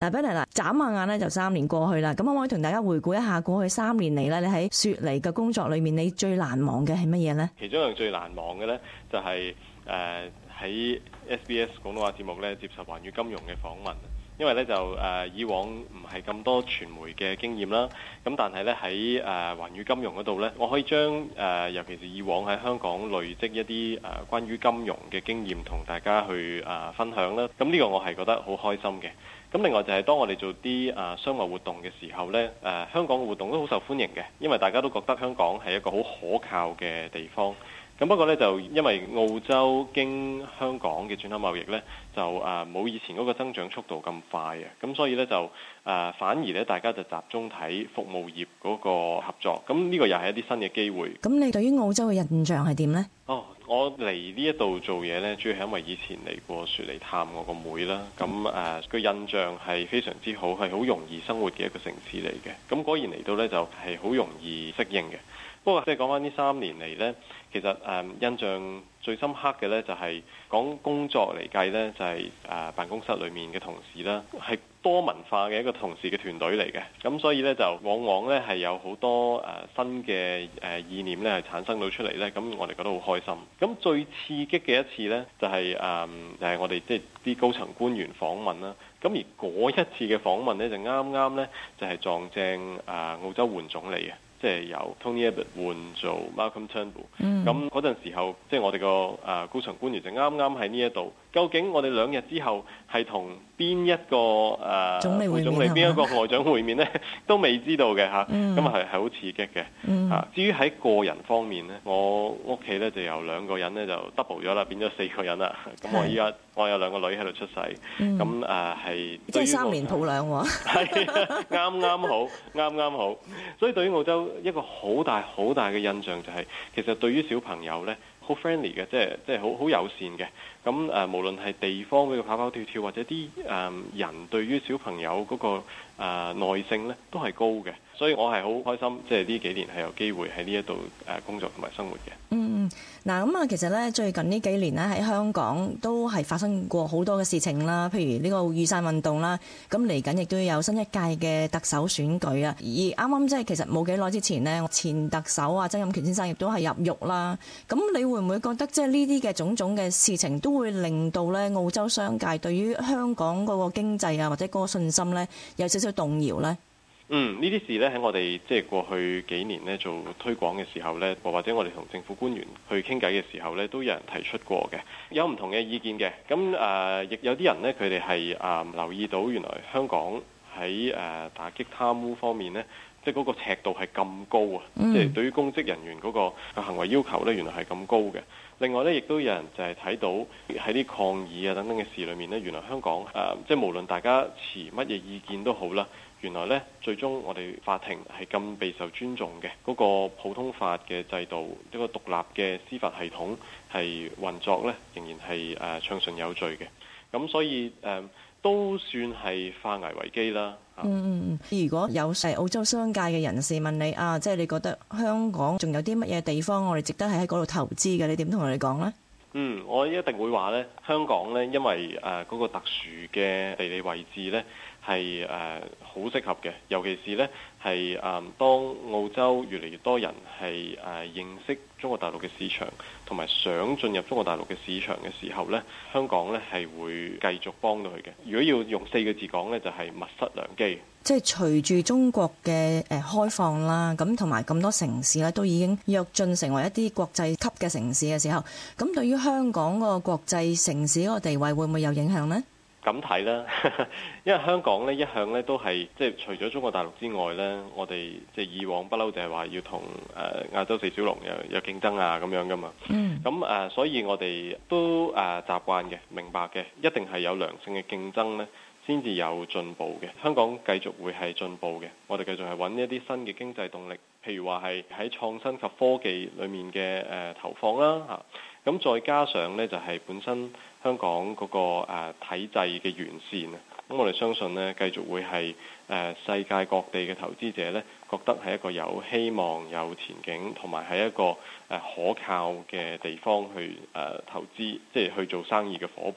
Bernard 啦，眨下眼咧就3年過去啦，咁可唔可以同大家回顧一下過去3年嚟咧，你喺雪梨嘅工作裏面，你最難忘嘅係乜嘢呢？ 其中一樣最難忘嘅咧，就係喺 SBS 廣東話節目咧接受環宇金融嘅訪問。因為咧就以往唔係咁多傳媒嘅經驗啦，咁但係咧喺環宇金融嗰度咧，我可以將尤其是以往喺香港累積一啲關於金融嘅經驗同大家去分享啦。咁呢個我係覺得好開心嘅。咁另外就係當我哋做啲商務活動嘅時候呢，香港嘅活動都好受歡迎嘅，因為大家都覺得香港係一個好可靠嘅地方。咁不過呢，就因為澳洲經香港嘅轉口貿易呢，就冇以前嗰個增長速度咁快嘅，咁所以呢，就反而呢，大家就集中睇服務業嗰個合作。咁呢個又係一啲新嘅機會。 咁你對於澳洲嘅印象係點呢？ 我嚟呢一度做嘢呢，主要係因為以前嚟過雪梨探我個妹啦。咁個印象係非常之好，係好容易生活嘅一個城市嚟嘅。咁果然嚟到呢，就係好容易適應嘅。不過即係講翻呢3年嚟呢，其實印象最深刻嘅呢，就係講工作嚟計呢，就係辦公室裏面嘅同事啦，係多文化嘅一個同事嘅團隊嚟嘅。咁所以呢，就往往呢係有好多新嘅意念呢係產生到出嚟呢。咁我哋覺得好開心。咁最刺激嘅一次呢，就係我哋即係啲高層官員訪問啦。咁而嗰一次嘅訪問呢，就啱啱呢，就係撞正澳洲換總理嘅。即係由 Tony Abbott 換做 Malcolm Turnbull，咁嗰陣時候，即係我哋個高層官員就啱啱喺呢一度。究竟我哋2日之後係同邊一個副總理邊一個外長會面呢？都未知道嘅嚇。咁係好刺激嘅。至於喺個人方面呢，我屋企呢就由2個人呢就 double 咗啦，變咗4個人啦。咁我有2個女喺度出世，咁係即係3年抱兩喎。 係啱好。所以對於澳洲一個好大嘅印象就係，其實對於小朋友呢，好 friendly 嘅，即係好友善嘅。咁無論係地方嗰個跑跑跳跳，或者啲人對於小朋友嗰個耐性呢，都係高嘅。所以我係好開心，即係呢幾年係有機會喺呢一度工作同埋生活嘅。 嗱咁其實咧最近呢幾年咧喺香港都係發生過好多嘅事情啦，譬如呢個雨傘運動啦，咁嚟緊亦都有新一屆嘅特首選舉啊。而啱啱即係其實冇幾耐之前呢，前特首曾蔭權先生亦都係入獄啦。咁你會唔會覺得即係呢啲嘅種種嘅事情都會令到咧澳洲商界對於香港嗰個經濟啊或者嗰個信心咧有少少動搖呢？ 呢啲事呢，喺我哋即係過去幾年呢做推廣嘅時候呢，或者我哋同政府官員去傾偈嘅時候呢，都有人提出過嘅，有唔同嘅意見嘅。咁亦有啲人呢，佢哋係留意到原來香港喺打擊貪污方面呢，即係嗰個尺度係咁高啊！即係對於公職人員嗰個行為要求呢，原來係咁高嘅。另外呢，亦都有人就係睇到喺啲抗議啊等等嘅事裏面呢，原來香港即係無論大家持乜嘢意見都好啦。原來呢，最終我哋法庭係咁備受尊重嘅，嗰個普通法嘅制度，一個獨立嘅司法系統係運作呢，仍然係暢順有序嘅。咁所以都算係化危為機啦。 如果有澳洲商界嘅人士問你即係你覺得香港仲有啲乜嘢地方我哋值得喺嗰度投資嘅，你點同我哋講呢？ 我一定會話呢，香港呢，因為嗰個特殊嘅地理位置呢，係好適合嘅，尤其是呢，係當澳洲越嚟越多人係認識中國大陸嘅市場，同埋想進入中國大陸嘅市場嘅時候呢，香港呢係會繼續幫到佢嘅。如果要用4個字講呢，就係密室良機。 即係隨住中國嘅開放啦，咁同埋咁多城市咧都已經躍進成為一啲國際級嘅城市嘅時候，咁對於香港個國際城市嗰個地位會唔會有影響呢？ 咁睇啦，因為香港呢一向呢都係即係除咗中國大陸之外呢，我哋即係以往不嬲就係話要同亞洲4小龍有競爭啊咁樣噶嘛。咁所以我哋都習慣嘅、明白嘅，一定係有良性嘅競爭呢，先至有進步嘅。香港繼續會係進步嘅，我哋繼續係揾一啲新嘅經濟動力，譬如話係喺創新及科技裏面嘅投放啦嚇。咁再加上呢，就係本身香港嗰個體制嘅完善啊，咁我哋相信呢，繼續會係世界各地嘅投資者呢，覺得係一個有希望、有前景，同埋係一個可靠嘅地方去投資，即係去做生意嘅夥伴嘅。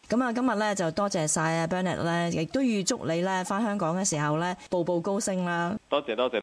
咁啊，今日咧就多謝晒啊 Bernard 咧，亦都預祝你咧返香港嘅時候咧步步高升啦。 多謝。